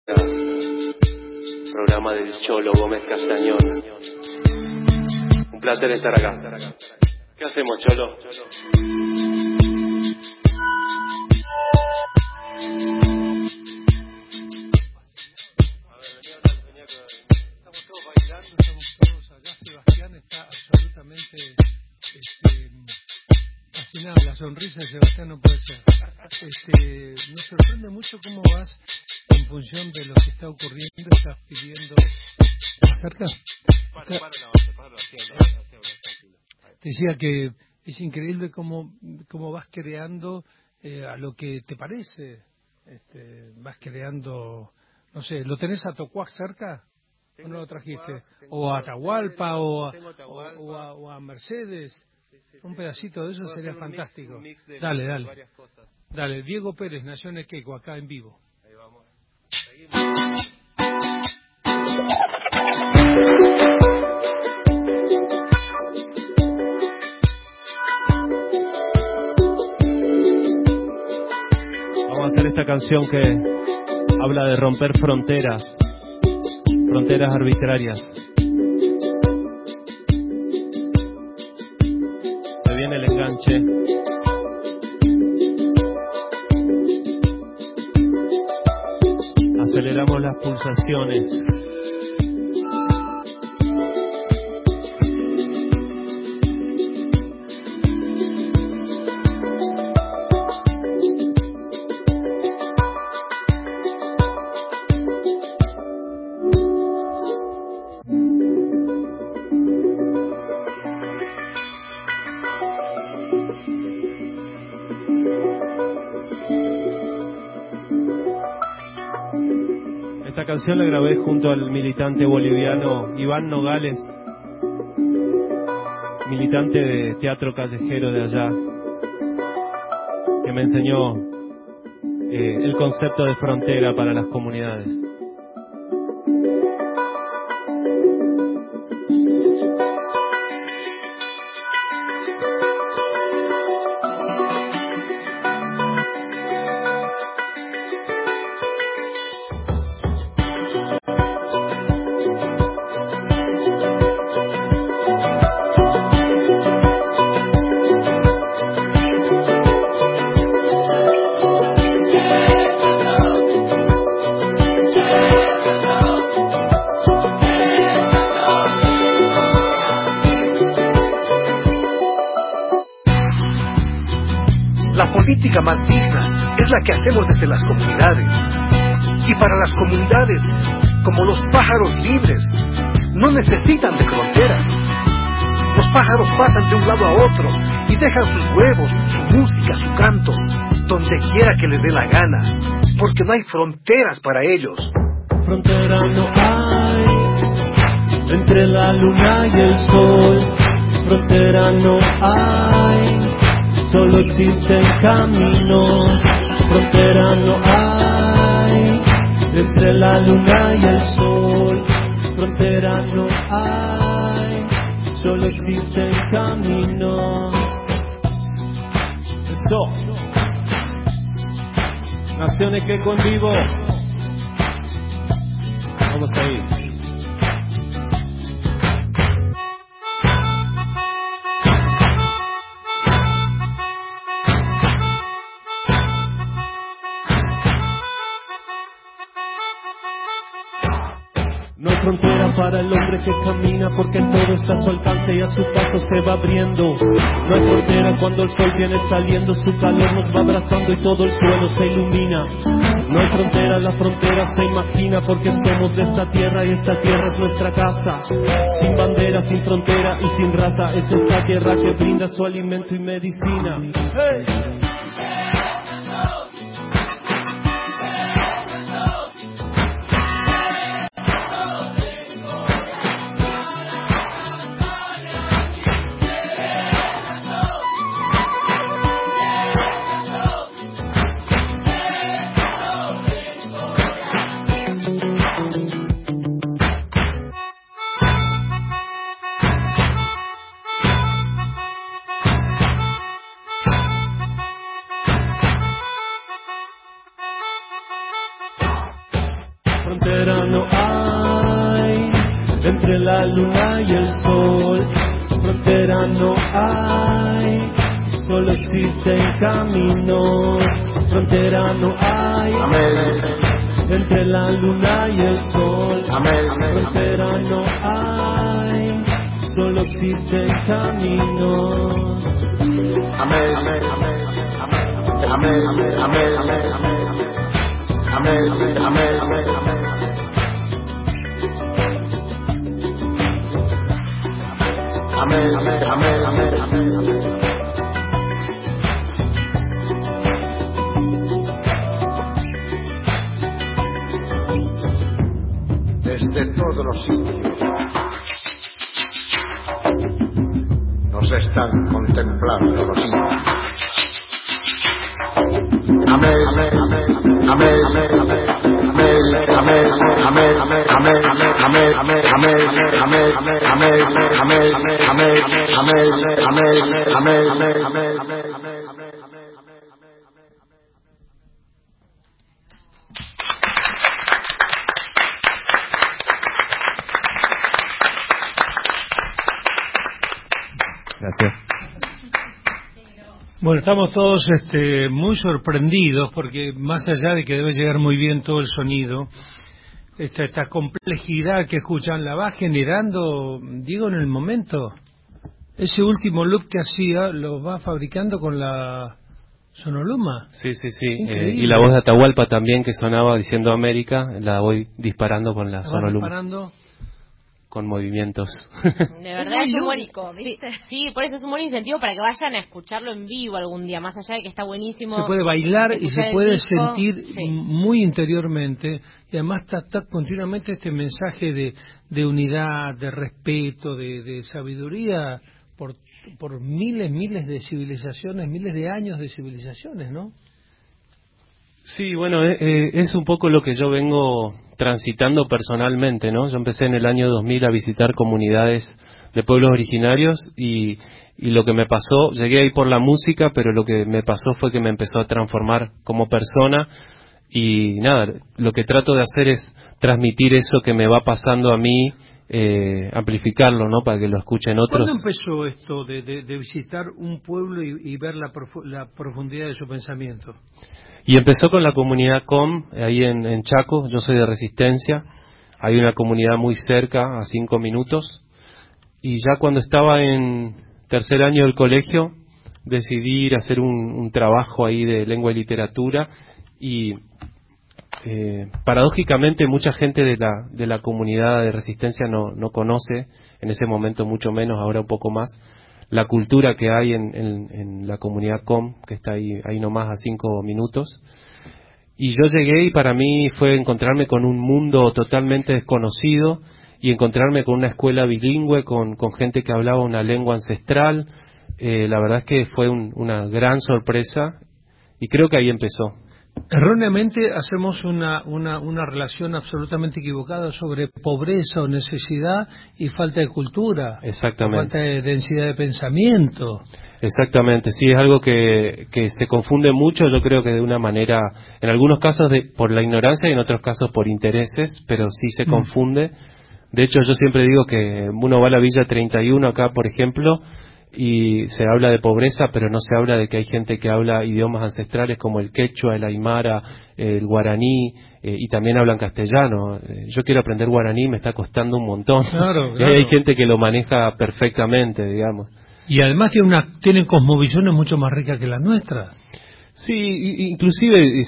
Programa del Cholo Gómez Castañón. Un placer estar acá. ¿Qué hacemos, Cholo? Estamos todos bailando, estamos todos allá. Sebastián está absolutamente fascinado. La sonrisa de Sebastián no puede ser. Nos sorprende mucho cómo vas en función de lo que está ocurriendo. Estás pidiendo acerca. Te decía que es increíble cómo vas creando a lo que te parece. Vas creando, no sé, ¿lo tenés a Tocuac cerca? ¿O no lo trajiste? O a Atahualpa o a Mercedes. Un pedacito de eso sería fantástico. Dale, Diego Pérez, nació en Equeco, acá en vivo. Ahí vamos. Vamos a hacer esta canción que habla de romper fronteras arbitrarias. Se viene el enganche. Aceleramos las pulsaciones. Esta canción la grabé junto al militante boliviano Iván Nogales, militante de teatro callejero de allá, que me enseñó el concepto de frontera para las comunidades. La política más digna es la que hacemos desde las comunidades. Y para las comunidades, como los pájaros libres, no necesitan de fronteras. Los pájaros pasan de un lado a otro y dejan sus huevos, su música, su canto, donde quiera que les dé la gana, porque no hay fronteras para ellos. Frontera no hay entre la luna y el sol. Frontera no hay, solo existen caminos. Frontera no hay entre la luna y el sol. Frontera no hay, solo existen caminos. Esto nació en Equeco en vivo. Vamos a ir. No hay frontera para el hombre que camina, porque todo está a su alcance y a su paso se va abriendo. No hay frontera cuando el sol viene saliendo, su calor nos va abrazando y todo el suelo se ilumina. No hay frontera, la frontera se imagina, porque somos de esta tierra y esta tierra es nuestra casa. Sin bandera, sin frontera y sin raza, es esta tierra que brinda su alimento y medicina. ¡Hey! Frontera no hay entre la luna y el sol. Frontera no hay, solo existen caminos. Frontera no hay entre la luna y el sol. Frontera no hay, solo existen caminos. Desde todos los sitios nos están contemplando los indios. Gracias. Bueno, estamos todos muy sorprendidos porque más allá de que debe llegar muy bien todo el sonido, esta complejidad que escuchan la va generando, digo, en el momento. Ese último loop que hacía lo va fabricando con la Sonoluma. Sí. Increíble. Y la voz de Atahualpa también, que sonaba diciendo América, la voy disparando con la Sonoluma. Disparando. Con movimientos. De verdad es un buen ¿viste? Sí, por eso es un buen incentivo para que vayan a escucharlo en vivo algún día, más allá de que está buenísimo. Se puede bailar y se escuchar el puede disco. sentir Sí. muy interiormente, y además está continuamente este mensaje de unidad, de respeto, de sabiduría por miles de civilizaciones, miles de años de civilizaciones, ¿no? Sí, bueno, es un poco lo que yo vengo transitando personalmente, ¿no? Yo empecé en el año 2000 a visitar comunidades de pueblos originarios y lo que me pasó, llegué ahí por la música, pero lo que me pasó fue que me empezó a transformar como persona y nada, lo que trato de hacer es transmitir eso que me va pasando a mí, amplificarlo, ¿no? Para que lo escuchen otros. ¿Cuándo empezó esto de visitar un pueblo y ver la profundidad de su pensamiento? Y empezó con la comunidad COM, ahí en Chaco. Yo soy de Resistencia, hay una comunidad muy cerca, a 5 minutos, y ya cuando estaba en tercer año del colegio, decidí ir a hacer un trabajo ahí de lengua y literatura, y paradójicamente mucha gente de la comunidad de Resistencia no conoce, en ese momento mucho menos, ahora un poco más, la cultura que hay en la comunidad COM, que está ahí nomás a 5 minutos. Y yo llegué y para mí fue encontrarme con un mundo totalmente desconocido y encontrarme con una escuela bilingüe, con gente que hablaba una lengua ancestral. La verdad es que fue una gran sorpresa y creo que ahí empezó. Erróneamente hacemos una relación absolutamente equivocada sobre pobreza o necesidad y falta de cultura. Exactamente. Falta de densidad de pensamiento. Exactamente, sí, es algo que se confunde mucho, yo creo que de una manera, en algunos casos por la ignorancia y en otros casos por intereses, pero sí se confunde. De hecho, yo siempre digo que uno va a la Villa 31 acá, por ejemplo, y se habla de pobreza, pero no se habla de que hay gente que habla idiomas ancestrales como el quechua, el aymara, el guaraní, y también hablan castellano. Yo quiero aprender guaraní, me está costando un montón. Claro. Y hay gente que lo maneja perfectamente, digamos. Y además tienen cosmovisiones mucho más ricas que las nuestras. Sí, inclusive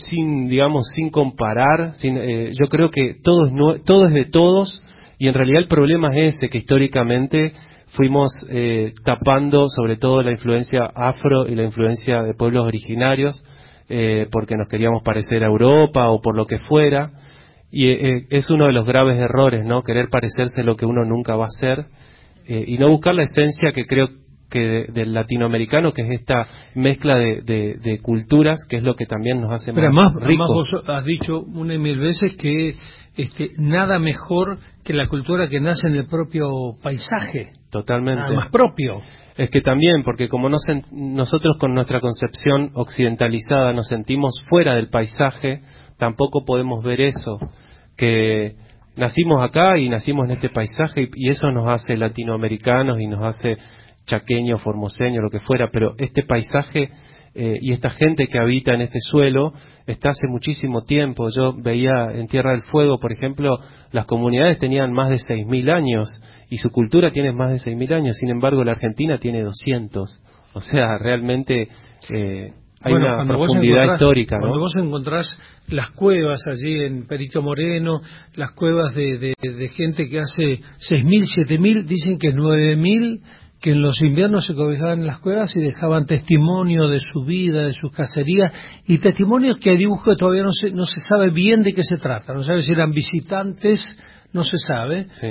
sin comparar, yo creo que todo es de todos, y en realidad el problema es ese, que históricamente fuimos tapando sobre todo la influencia afro y la influencia de pueblos originarios, porque nos queríamos parecer a Europa o por lo que fuera, y es uno de los graves errores, ¿no? Querer parecerse a lo que uno nunca va a ser, y no buscar la esencia que creo que del latinoamericano, que es esta mezcla de culturas, que es lo que también nos hace Pero más además ricos. vos has dicho una y mil veces que nada mejor que la cultura que nace en el propio paisaje. Totalmente. Nada más propio. Es que también, porque como nosotros con nuestra concepción occidentalizada nos sentimos fuera del paisaje, tampoco podemos ver eso. que nacimos acá y nacimos en este paisaje y eso nos hace latinoamericanos y nos hace chaqueños, formoseños, lo que fuera, pero este paisaje y esta gente que habita en este suelo está hace muchísimo tiempo. Yo veía en Tierra del Fuego, por ejemplo, las comunidades tenían más de 6.000 años y su cultura tiene más de 6.000 años, sin embargo la Argentina tiene 200. O sea, realmente hay una profundidad histórica, ¿no? Cuando vos encontrás las cuevas allí en Perito Moreno, las cuevas de gente que hace 6.000, 7.000, dicen que 9.000, que en los inviernos se cobijaban en las cuevas y dejaban testimonio de su vida, de sus cacerías, y testimonios que hay dibujos que todavía no se sabe bien de qué se trata, no sabe si eran visitantes, no se sabe, sí.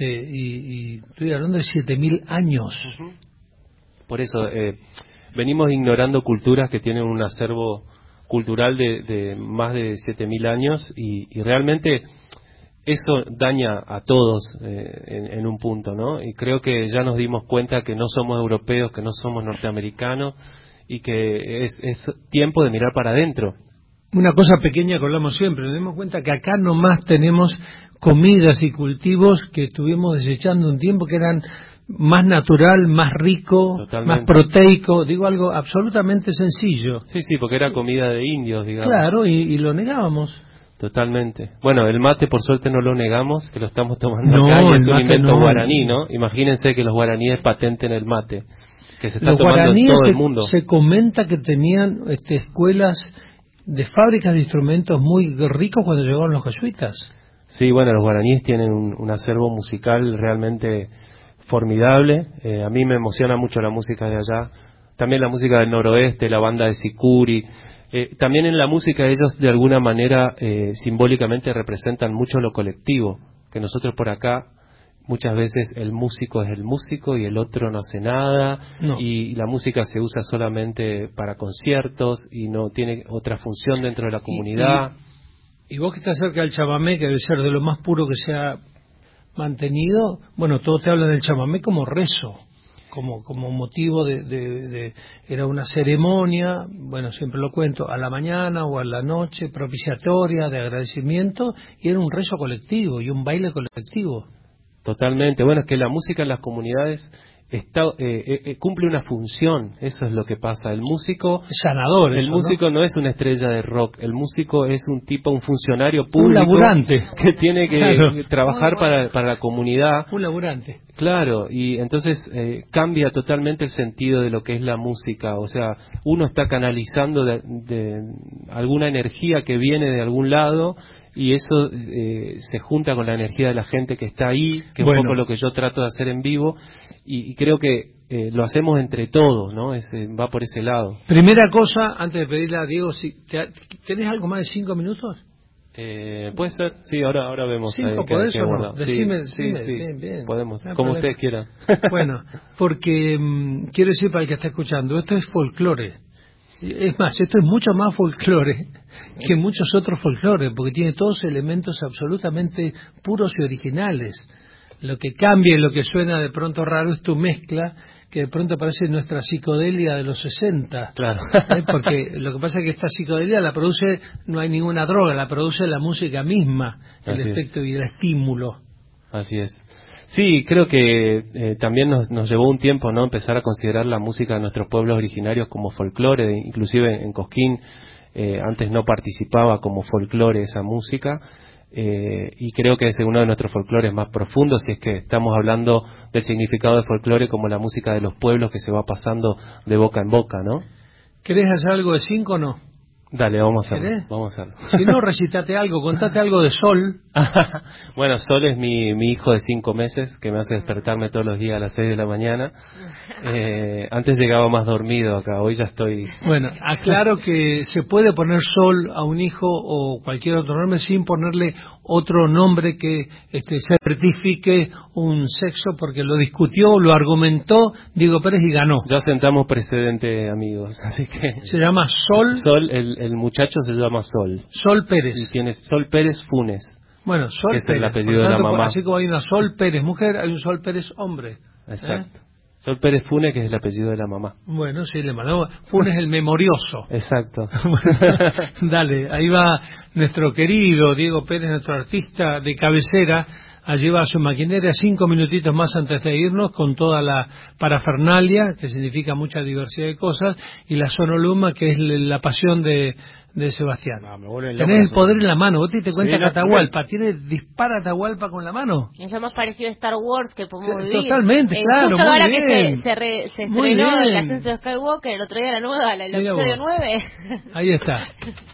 Y estoy hablando de 7.000 años. Uh-huh. Por eso venimos ignorando culturas que tienen un acervo cultural de más de 7.000 años y realmente eso daña a todos en un punto, ¿no? Y creo que ya nos dimos cuenta que no somos europeos, que no somos norteamericanos y que es tiempo de mirar para adentro. Una cosa pequeña que hablamos siempre, nos dimos cuenta que acá nomás tenemos comidas y cultivos que estuvimos desechando un tiempo que eran más natural, más rico, Totalmente. Más proteico, digo algo absolutamente sencillo. Sí, porque era comida de indios, digamos. Claro, y lo negábamos. Totalmente. Bueno, el mate por suerte no lo negamos, que lo estamos tomando acá y es un invento guaraní, ¿no? Imagínense que los guaraníes patenten el mate, que se está tomando en todo el mundo. Se comenta que tenían escuelas de fábricas de instrumentos muy ricos cuando llegaron los jesuitas. Sí, bueno, los guaraníes tienen un acervo musical realmente formidable. A mí me emociona mucho la música de allá. También la música del noroeste, la banda de Sicuri. También en la música ellos de alguna manera simbólicamente representan mucho lo colectivo, que nosotros por acá muchas veces el músico es el músico y el otro no hace nada, no. Y la música se usa solamente para conciertos y no tiene otra función dentro de la comunidad. Y vos que estás cerca del chamamé, que debe ser de lo más puro que se ha mantenido, bueno, todos te hablan del chamamé como rezo. Como motivo era una ceremonia, bueno, siempre lo cuento, a la mañana o a la noche, propiciatoria, de agradecimiento, y era un rezo colectivo y un baile colectivo. Totalmente, bueno, es que la música en las comunidades cumple una función, eso es lo que pasa. El músico sanador, el eso, músico ¿no? No es una estrella de rock, el músico es un funcionario público, un laburante que tiene que trabajar para la comunidad, un laburante. Claro, y entonces cambia totalmente el sentido de lo que es la música, o sea, uno está canalizando de alguna energía que viene de algún lado y eso se junta con la energía de la gente que está ahí, que es un poco lo que yo trato de hacer en vivo, y creo que lo hacemos entre todos, ¿no? Va por ese lado. Primera cosa, antes de pedirle a Diego, ¿tenés algo más de 5 minutos? Puede ser, sí, ahora vemos. 5, ¿podés o no? Decime, sí. Bien. Podemos, no como problema. ustedes quieran. Bueno, porque quiero decir para el que está escuchando, esto es folclore. Es más, esto es mucho más folclore que muchos otros folclores, porque tiene todos elementos absolutamente puros y originales. Lo que cambia y lo que suena de pronto raro es tu mezcla, que de pronto parece nuestra psicodelia de los 60. Claro. Porque lo que pasa es que esta psicodelia la produce, no hay ninguna droga, la produce la música misma, el efecto y el estímulo. Así es. Sí, creo que también nos llevó un tiempo, ¿no? Empezar a considerar la música de nuestros pueblos originarios como folclore, inclusive en Cosquín antes no participaba como folclore esa música. Y creo que es uno de nuestros folclores más profundos, si es que estamos hablando del significado de folclore como la música de los pueblos que se va pasando de boca en boca, ¿no? ¿Querés hacer algo de 5 o no? Dale, vamos a hacerlo. Si no, recitate algo, contate algo de Sol. Bueno, Sol es mi hijo de 5 meses, que me hace despertarme todos los días a las 6 de la mañana. Antes llegaba más dormido acá, hoy ya estoy... Bueno, aclaro que se puede poner Sol a un hijo o cualquier otro nombre sin ponerle otro nombre que certifique un sexo, porque lo discutió, lo argumentó Diego Pérez y ganó. Ya sentamos precedente, amigos, así que... Se llama Sol... Sol, el muchacho se llama Sol. Sol Pérez. Y tiene Sol Pérez Funes. Bueno, Sol que es Pérez. el apellido de la mamá. Así como hay una Sol Pérez mujer, hay un Sol Pérez hombre. Exacto. Sol Pérez Funes, que es el apellido de la mamá. Bueno, sí, le mandamos. Funes el memorioso. Exacto. Dale, ahí va nuestro querido Diego Pérez, nuestro artista de cabecera, a llevar su maquinaria 5 minutitos más antes de irnos con toda la parafernalia, que significa mucha diversidad de cosas, y la sonoluma, que es la pasión de Sebastián. Tenés el poder en la mano. Vos te cuenta que Atahualpa dispara Atahualpa con la mano. Es lo más parecido a Star Wars que podemos vivir. Totalmente, claro. Justo muy ahora bien. que se estrenó el ascenso de Skywalker, el otro día la nueva, el Mira episodio vos. 9. Ahí está.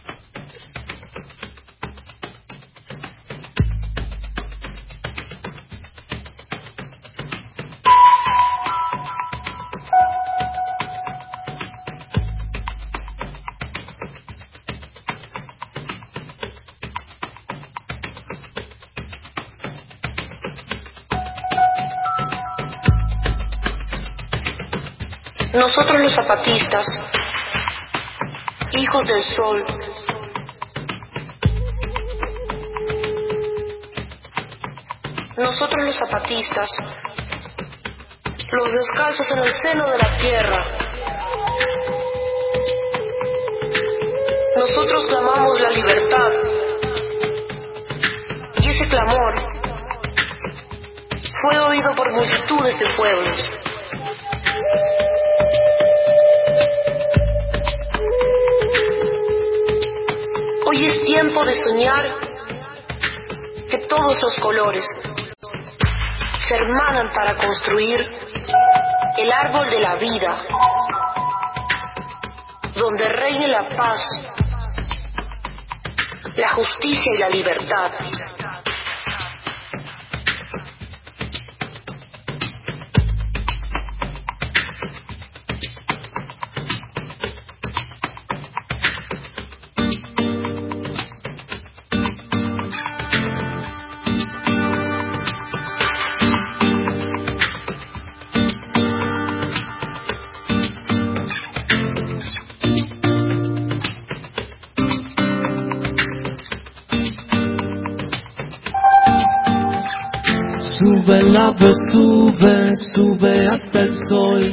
Nosotros los zapatistas, hijos del sol, nosotros los zapatistas, los descalzos en el seno de la tierra, nosotros clamamos la libertad, y ese clamor fue oído por multitudes de pueblos. Hoy es tiempo de soñar que todos los colores se hermanan para construir el árbol de la vida, donde reine la paz, la justicia y la libertad. Sube el ave, sube, sube hasta el sol.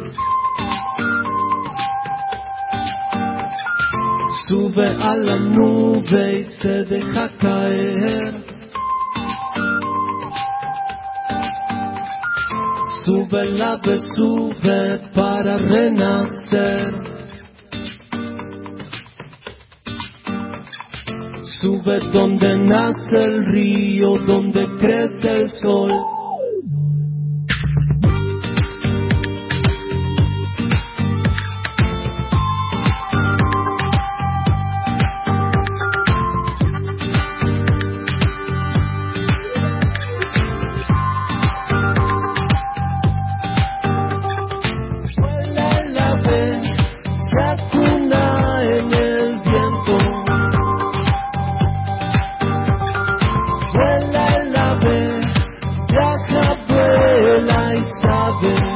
Sube a la nube y se deja caer. Sube el ave, sube para renacer. Sube donde nace el río, donde crece el sol. Vuela el ave, se acuna en el viento. Vuela el ave, viaja, vuela y sabe.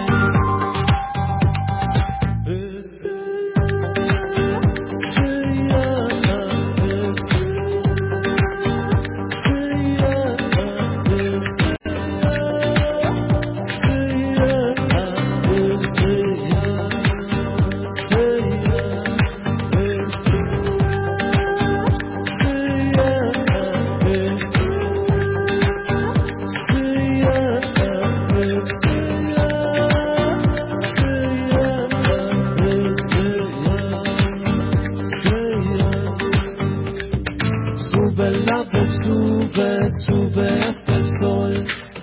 Sube el ave, sube, sube hasta el sol.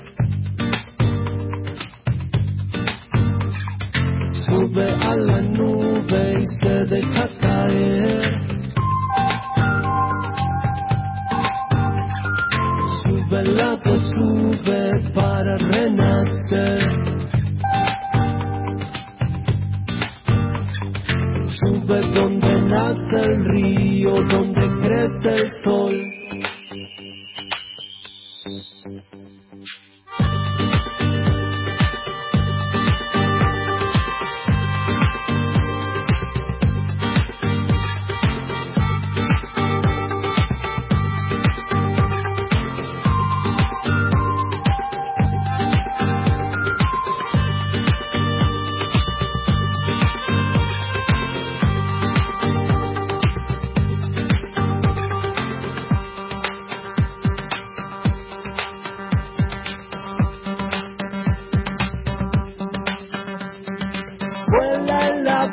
Sube a la nube y se deja caer. Sube el ave, sube para renacer. Sube donde nace el río, donde crece el sol.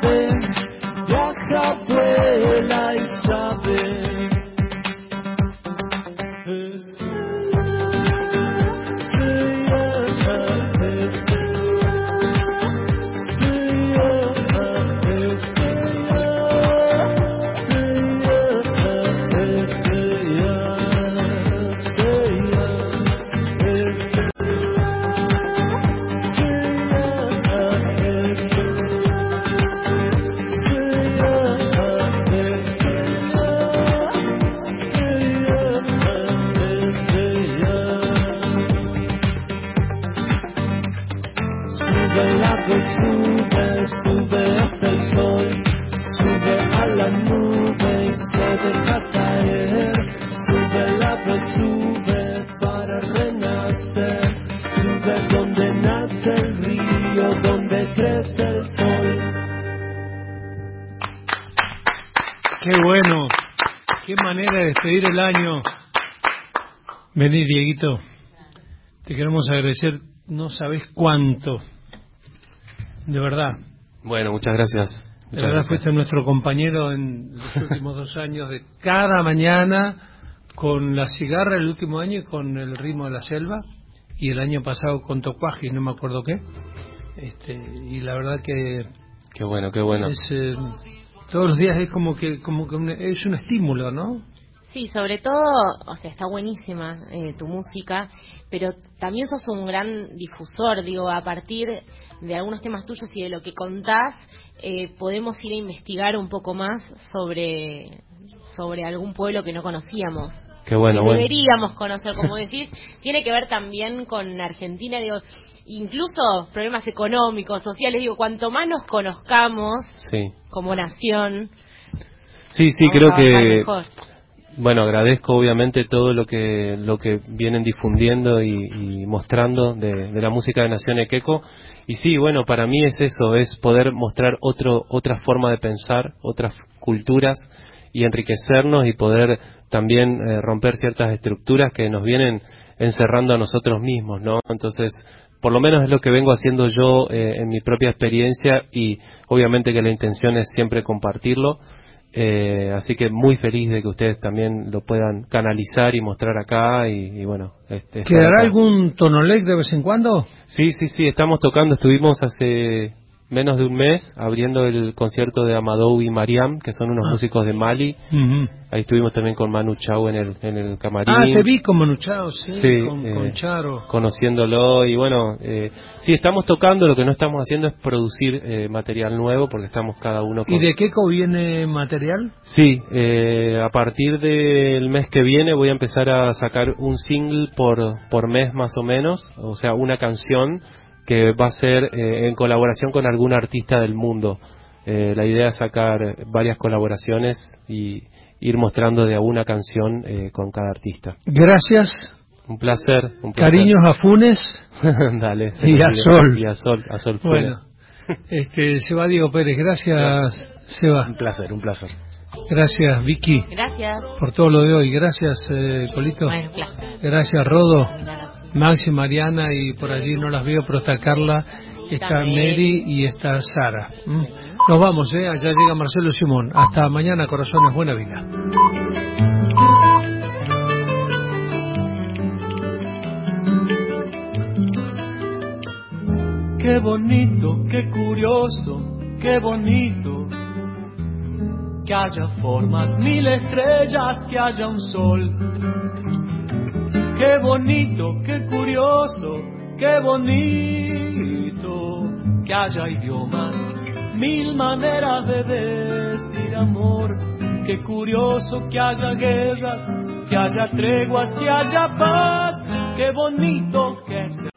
sabe, viaja, vuela y sabe. Despedir el año. Vení, Dieguito, te queremos agradecer, no sabés cuánto, de verdad. Bueno, muchas gracias. De verdad fuiste nuestro compañero en los últimos 2 años, de cada mañana con la cigarra el último año y con el ritmo de la selva, y el año pasado con Tocuaje y no me acuerdo qué. Y la verdad que qué bueno, qué bueno. Todos los días es como que es un estímulo, ¿no? Sí, sobre todo, o sea, está buenísima tu música, pero también sos un gran difusor, digo, a partir de algunos temas tuyos y de lo que contás, podemos ir a investigar un poco más sobre algún pueblo que no conocíamos. Qué bueno, que deberíamos conocer, como decís, tiene que ver también con Argentina, digo, incluso problemas económicos, sociales, digo, cuanto más nos conozcamos como nación, sí, creo que mejor. Bueno, agradezco obviamente todo lo que vienen difundiendo y mostrando de la música de Nación Equeco. Y sí, bueno, para mí es eso, es poder mostrar otra forma de pensar, otras culturas y enriquecernos y poder también romper ciertas estructuras que nos vienen encerrando a nosotros mismos, ¿no? Entonces, por lo menos es lo que vengo haciendo yo en mi propia experiencia, y obviamente que la intención es siempre compartirlo. Así que muy feliz de que ustedes también lo puedan canalizar y mostrar acá y bueno. ¿Quedará algún tonolec de vez en cuando? Sí, estamos tocando, estuvimos hace menos de un mes abriendo el concierto de Amadou y Mariam, que son unos músicos de Mali. Ahí estuvimos también con Manu Chao en el camarín. Te vi con Manu Chao, con Charo. Conociéndolo, y bueno, sí, estamos tocando, lo que no estamos haciendo es producir material nuevo, porque estamos cada uno con... ¿Y de Queco viene material? Sí, a partir del mes que viene voy a empezar a sacar un single por mes más o menos, o sea, una canción que va a ser en colaboración con algún artista del mundo. La idea es sacar varias colaboraciones y ir mostrando de a una canción con cada artista. Gracias. Un placer. Cariños a Funes. Dale. Y a Sol. Y a Sol Funes. Bueno, se va Diego Pérez. Gracias, Seba. Un placer. Gracias, Vicky. Gracias. Por todo lo de hoy. Gracias, Colito. Bueno, placer. Gracias, Rodo. Maxi, Mariana, y por allí no las veo, pero está Carla, está Mary y está Sara. Nos vamos, allá llega Marcelo Simón. Hasta mañana, corazones, buena vida. Qué bonito, qué curioso, qué bonito, que haya formas, 1000 estrellas, que haya un sol. Qué bonito, qué curioso, qué bonito, que haya idiomas, 1000 maneras de decir amor. Qué curioso que haya guerras, que haya treguas, que haya paz. Qué bonito que es